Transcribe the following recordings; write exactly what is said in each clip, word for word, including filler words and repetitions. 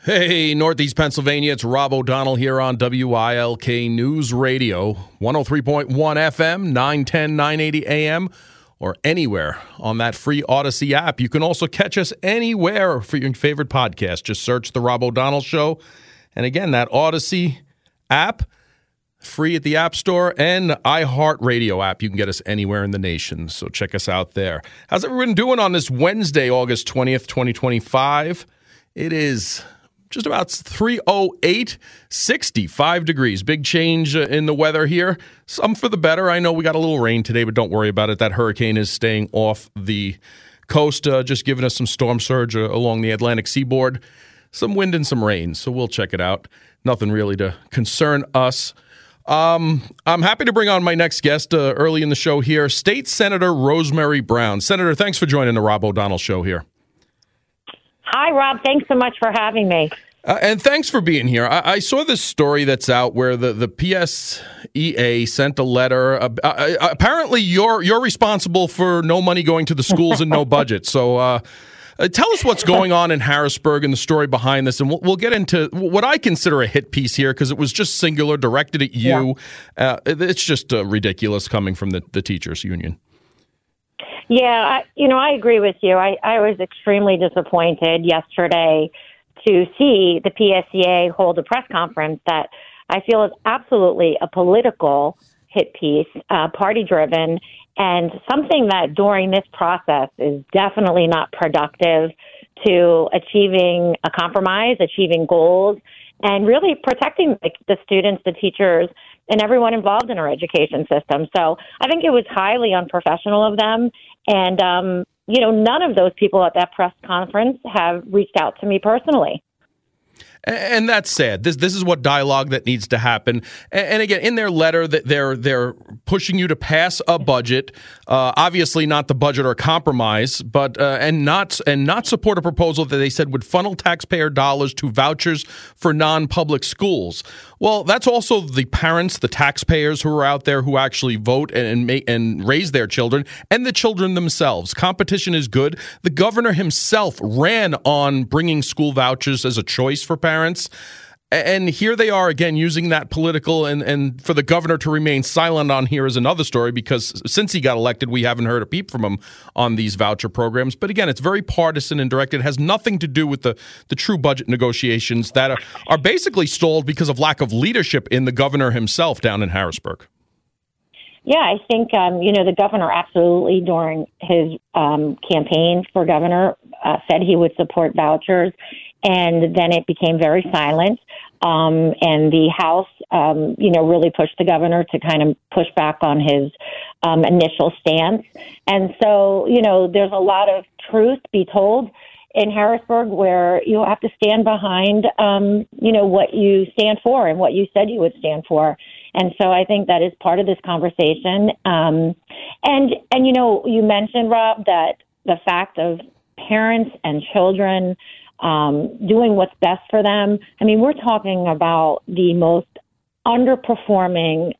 Hey, Northeast Pennsylvania, it's Rob O'Donnell here on W I L K News Radio, one oh three point one F M, nine ten, nine eighty A M, or anywhere on that free Odyssey app. You can also catch us anywhere for your favorite podcast. Just search The Rob O'Donnell Show. And again, that Odyssey app, free at the App Store, and iHeartRadio app. You can get us anywhere in the nation, so check us out there. How's everyone doing on this Wednesday, August twentieth, twenty twenty-five? It is just about three oh eight, sixty-five degrees. Big change uh, in the weather here. Some for the better. I know we got a little rain today, but don't worry about it. That hurricane is staying off the coast, uh, just giving us some storm surge uh, along the Atlantic seaboard. Some wind and some rain, so we'll check it out. Nothing really to concern us. Um, I'm happy to bring on my next guest uh, early in the show here, State Senator Rosemary Brown. Senator, thanks for joining the Rob O'Donnell Show here. Hi, Rob. Thanks so much for having me. Uh, and thanks for being here. I, I saw this story that's out where the, the P S E A sent a letter. Uh, uh, apparently, you're you're responsible for no money going to the schools and no budget. So uh, uh, tell us what's going on in Harrisburg and the story behind this. And we'll, we'll get into what I consider a hit piece here because it was just singular, directed at you. Yeah. Uh, it's just uh, ridiculous coming from the, the teachers union. Yeah, I, you know, I agree with you. I, I was extremely disappointed yesterday to see the P S E A hold a press conference that I feel is absolutely a political hit piece, uh, party-driven, and something that during this process is definitely not productive to achieving a compromise, achieving goals, and really protecting the, the students, the teachers, and everyone involved in our education system. So I think it was highly unprofessional of them. And, um, you know, none of those people at that press conference have reached out to me personally. And that's sad. This this is what dialogue that needs to happen. And again, in their letter, that they're they're pushing you to pass a budget, uh, obviously not the budget or compromise, but uh, and not and not support a proposal that they said would funnel taxpayer dollars to vouchers for non-public schools. Well, that's also the parents, the taxpayers who are out there who actually vote and and, make, and raise their children, and the children themselves. Competition is good. The governor himself ran on bringing school vouchers as a choice for parents. Parents. And here they are again using that political and, and for the governor to remain silent on here is another story because since he got elected, we haven't heard a peep from him on these voucher programs. But again, it's very partisan and directed. It has nothing to do with the, the true budget negotiations that are, are basically stalled because of lack of leadership in the governor himself down in Harrisburg. Yeah, I think, um, you know, the governor absolutely during his um, campaign for governor uh, said he would support vouchers. And then it became very silent. Um, and the House, um, you know, really pushed the governor to kind of push back on his um, initial stance. And so, you know, there's a lot of truth be told in Harrisburg where you have to stand behind, um, you know, what you stand for and what you said you would stand for. And so I think that is part of this conversation. Um, and, and, you know, you mentioned, Rob, that the fact of parents and children Um, doing what's best for them. I mean, we're talking about the most underperforming,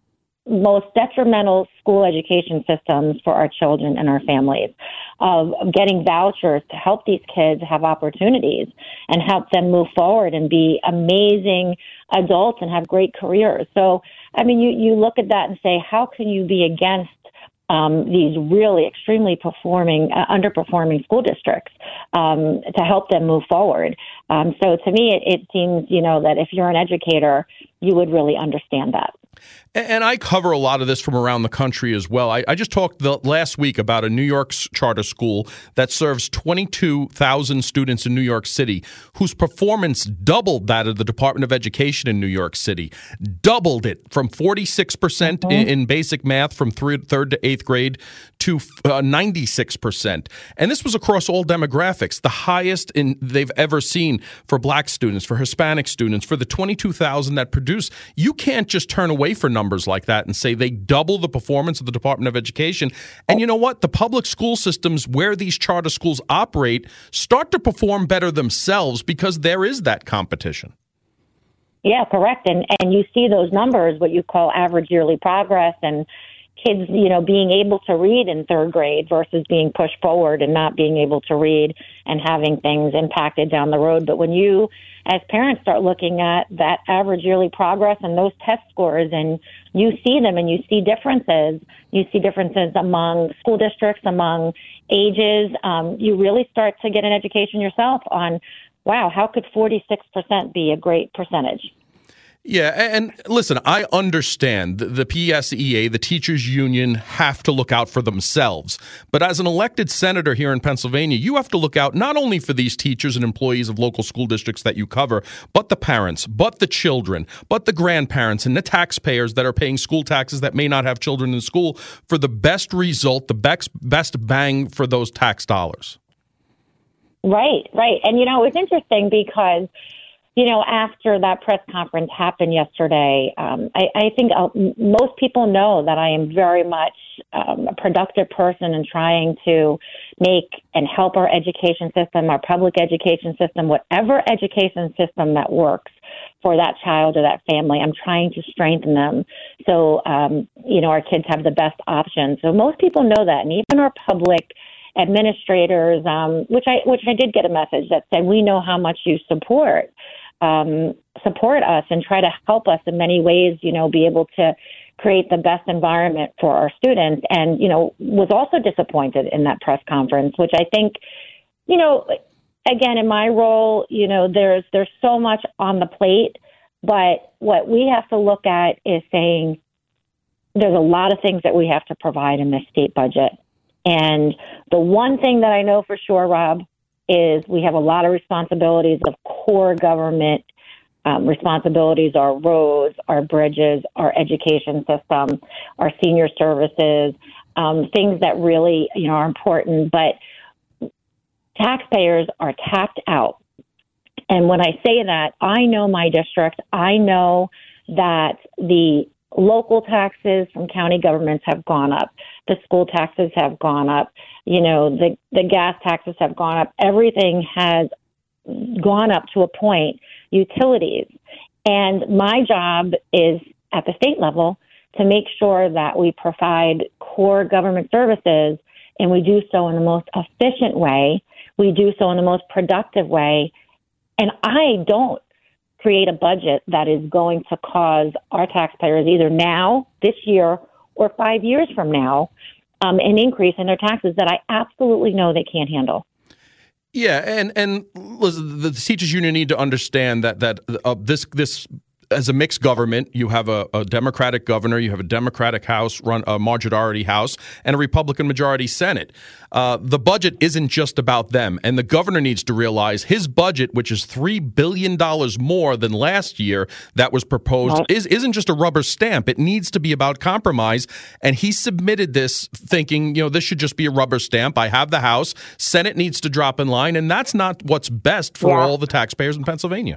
most detrimental school education systems for our children and our families, of, of getting vouchers to help these kids have opportunities and help them move forward and be amazing adults and have great careers. So, I mean, you, you look at that and say, how can you be against Um, these really extremely performing, uh, underperforming school districts um, to help them move forward? Um, so to me, it, it seems, you know, that if you're an educator, you would really understand that. And I cover a lot of this from around the country as well. I, I just talked the, last week about a New York charter school that serves twenty-two thousand students in New York City, whose performance doubled that of the Department of Education in New York City. Doubled it from forty-six percent mm-hmm. in, in basic math from three, third to eighth grade to uh, ninety-six percent. And this was across all demographics, the highest in they've ever seen for black students, for Hispanic students, for the twenty-two thousand that produce. You can't just turn away for numbers like that and say they double the performance of the Department of Education. And you know what? The public school systems where these charter schools operate start to perform better themselves because there is that competition. Yeah, correct. And and you see those numbers, what you call average yearly progress and kids, you know, being able to read in third grade versus being pushed forward and not being able to read and having things impacted down the road. But when you, as parents, start looking at that average yearly progress and those test scores, and you see them and you see differences, you see differences among school districts, among ages, um, you really start to get an education yourself on, wow, how could forty-six percent be a great percentage? Yeah, and listen, I understand the P S E A, the teachers union, have to look out for themselves. But as an elected senator here in Pennsylvania, you have to look out not only for these teachers and employees of local school districts that you cover, but the parents, but the children, but the grandparents and the taxpayers that are paying school taxes that may not have children in school for the best result, the best, best bang for those tax dollars. Right, right. And, you know, it's interesting because you know, after that press conference happened yesterday, um, I, I think I'll, most people know that I am very much um, a productive person and trying to make and help our education system, our public education system, whatever education system that works for that child or that family. I'm trying to strengthen them so, um, you know, our kids have the best options. So most people know that, and even our public administrators, um, which I which I did get a message that said, we know how much you support. Um, support us and try to help us in many ways, you know, be able to create the best environment for our students. And, you know, was also disappointed in that press conference, which I think, you know, again, in my role, you know, there's there's so much on the plate, but what we have to look at is saying there's a lot of things that we have to provide in this state budget. And the one thing that I know for sure, Rob, is we have a lot of responsibilities of core government um, responsibilities, our roads, our bridges, our education system, our senior services, um, things that really, you know, are important. But taxpayers are tapped out. And when I say that, I know my district. I know that the local taxes from county governments have gone up. The school taxes have gone up. You know, the, the gas taxes have gone up. Everything has gone up to a point, utilities. And my job is at the state level to make sure that we provide core government services, and we do so in the most efficient way. We do so in the most productive way. And I don't create a budget that is going to cause our taxpayers either now, this year, or five years from now, um, an increase in their taxes that I absolutely know they can't handle. Yeah, and and listen, the teachers union need to understand that that uh, this this. As a mixed government, you have a, a Democratic governor, you have a Democratic House, run a majority House, and a Republican majority Senate. Uh, the budget isn't just about them, and the governor needs to realize his budget, which is three billion dollars more than last year that was proposed, right. is, isn't just a rubber stamp. It needs to be about compromise, and he submitted this thinking, you know, this should just be a rubber stamp. I have the House. Senate needs to drop in line, and that's not what's best for yeah. all the taxpayers in Pennsylvania.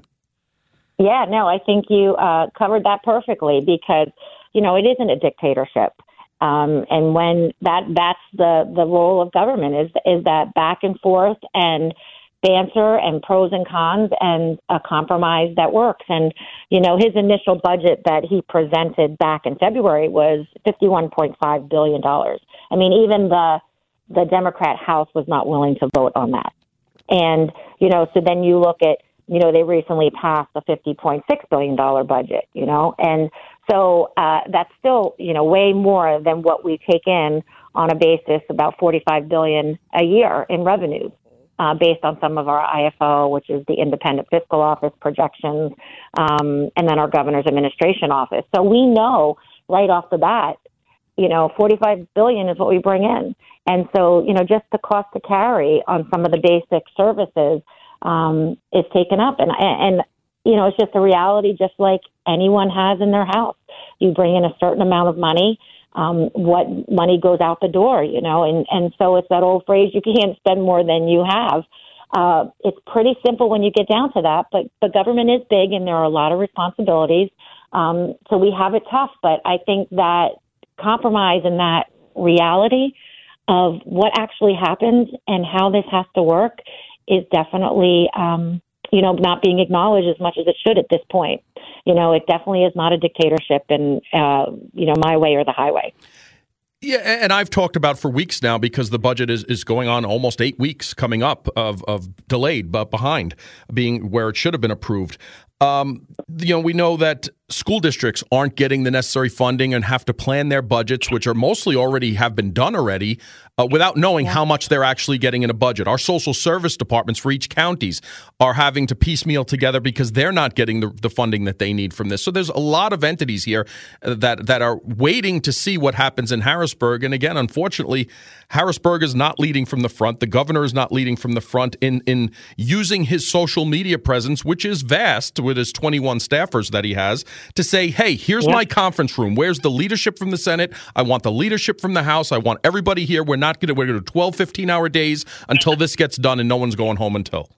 Yeah, no, I think you uh, covered that perfectly because, you know, it isn't a dictatorship. Um, and when that that's the, the role of government is is that back and forth and banter and pros and cons and a compromise that works. And, you know, his initial budget that he presented back in February was fifty-one point five billion dollars. I mean, even the the Democrat House was not willing to vote on that. And, you know, so then you look at, you know, they recently passed a fifty point six billion dollars budget, you know, and so uh, that's still, you know, way more than what we take in on a basis, about forty-five billion dollars a year in revenues, uh, based on some of our I F O, which is the Independent Fiscal Office projections, um, and then our Governor's Administration Office. So we know right off the bat, you know, forty-five billion dollars is what we bring in. And so, you know, just the cost to carry on some of the basic services Um, is taken up. And, and, you know, it's just a reality just like anyone has in their house. You bring in a certain amount of money, um, what money goes out the door, you know, and, and so it's that old phrase, you can't spend more than you have. Uh, it's pretty simple when you get down to that, but the government is big and there are a lot of responsibilities. Um, so we have it tough, but I think that compromise in that reality of what actually happens and how this has to work is definitely, um, you know, not being acknowledged as much as it should at this point. You know, it definitely is not a dictatorship and, uh, you know, my way or the highway. Yeah, and I've talked about for weeks now because the budget is, is going on almost eight weeks coming up of, of delayed, but behind being where it should have been approved. Um, you know, we know that school districts aren't getting the necessary funding and have to plan their budgets, which are mostly already have been done already, uh, without knowing yeah. how much they're actually getting in a budget. Our social service departments for each counties are having to piecemeal together because they're not getting the, the funding that they need from this. So there's a lot of entities here that that are waiting to see what happens in Harrisburg. And again, unfortunately, Harrisburg is not leading from the front. The governor is not leading from the front in in using his social media presence, which is vast with his twenty-one staffers that he has, to say, hey, here's yep. my conference room. Where's the leadership from the Senate? I want the leadership from the House. I want everybody here. We're not going to, we're going to do twelve, fifteen hour days until this gets done and no one's going home until.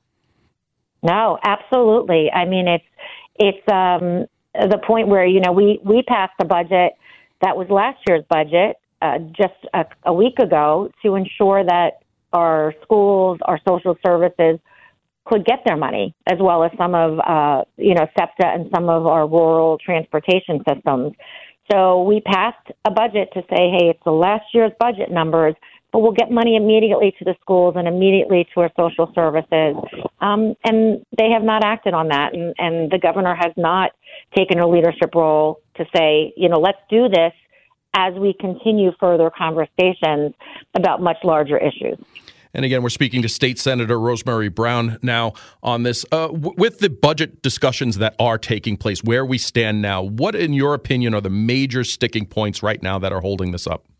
No, absolutely. I mean, it's, it's um, the point where, you know, we, we passed a budget that was last year's budget uh, just a, a week ago to ensure that our schools, our social services could get their money, as well as some of, uh, you know, SEPTA and some of our rural transportation systems. So we passed a budget to say, hey, it's the last year's budget numbers, but we'll get money immediately to the schools and immediately to our social services. Um, and they have not acted on that. And, and the governor has not taken a leadership role to say, you know, let's do this as we continue further conversations about much larger issues. And again, we're speaking to State Senator Rosemary Brown now on this. Uh, w- with the budget discussions that are taking place, where we stand now, what, in your opinion, are the major sticking points right now that are holding this up?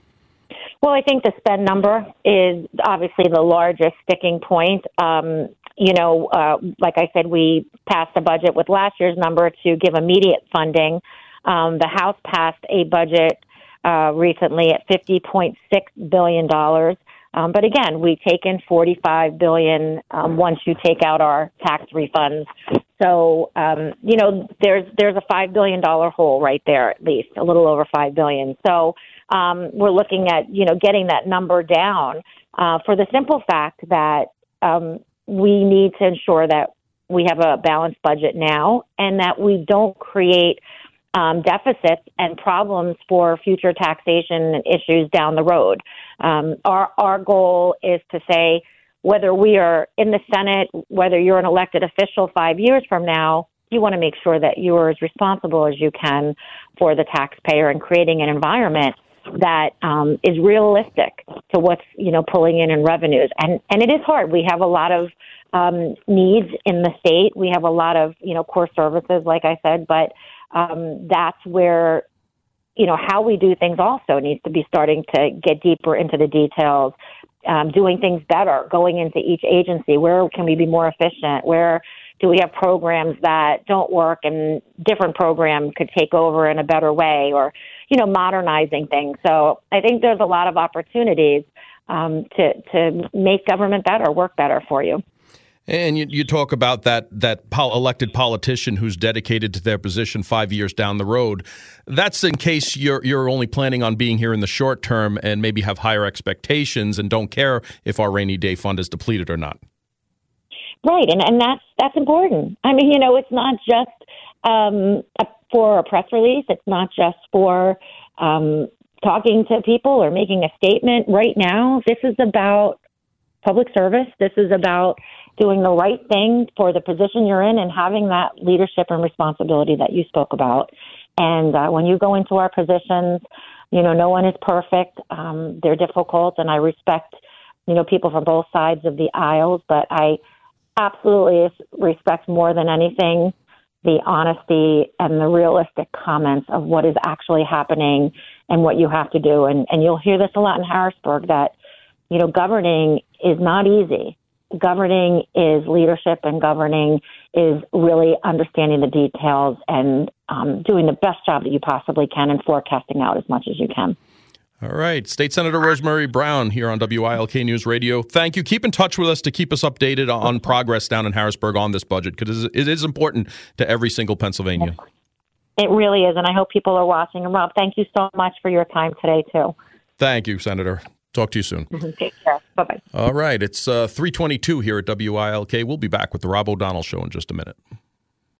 Well, I think the spend number is obviously the largest sticking point. Um, you know, uh, like I said, we passed a budget with last year's number to give immediate funding. Um, the House passed a budget uh, recently at fifty point six billion dollars. Um, but again, we take in forty-five billion dollars um, once you take out our tax refunds. So, um, you know, there's there's a five billion dollars hole right there, at least a little over five billion dollars. So um, we're looking at, you know, getting that number down uh, for the simple fact that um, we need to ensure that we have a balanced budget now and that we don't create Um, deficits and problems for future taxation issues down the road. Um, our our goal is to say, whether we are in the Senate, whether you're an elected official five years from now, you want to make sure that you are as responsible as you can for the taxpayer and creating an environment that um, is realistic to what's, you know, pulling in in revenues. And and it is hard. We have a lot of um, needs in the state. We have a lot of, you know, core services, like I said, but Um, that's where, you know, how we do things also needs to be starting to get deeper into the details, um, doing things better, going into each agency. Where can we be more efficient? Where do we have programs that don't work and different programs could take over in a better way, or, you know, modernizing things? So I think there's a lot of opportunities um, to, to make government better, work better for you. And you, you talk about that that pol- elected politician who's dedicated to their position five years down the road. That's in case you're you're only planning on being here in the short term and maybe have higher expectations and don't care if our rainy day fund is depleted or not. Right, and, and that's that's important. I mean, you know, it's not just um, a, for a press release. It's not just for um, talking to people or making a statement. Right now, this is about public service. This is about doing the right thing for the position you're in and having that leadership and responsibility that you spoke about. And uh, when you go into our positions, you know, no one is perfect. Um, they're difficult, and I respect, you know, people from both sides of the aisles, but I absolutely respect more than anything the honesty and the realistic comments of what is actually happening and what you have to do. And, and you'll hear this a lot in Harrisburg, that, you know, governing is not easy. Governing is leadership, and governing is really understanding the details and um, doing the best job that you possibly can and forecasting out as much as you can. All right. State Senator Rosemary Brown here on W I L K News Radio. Thank you. Keep in touch with us to keep us updated on progress down in Harrisburg on this budget, because it is important to every single Pennsylvanian. It really is, and I hope people are watching. And Rob, thank you so much for your time today, too. Thank you, Senator. Talk to you soon. Take care. Bye-bye. All right. It's uh, three twenty-two here at W I L K. We'll be back with the Rob O'Donnell Show in just a minute.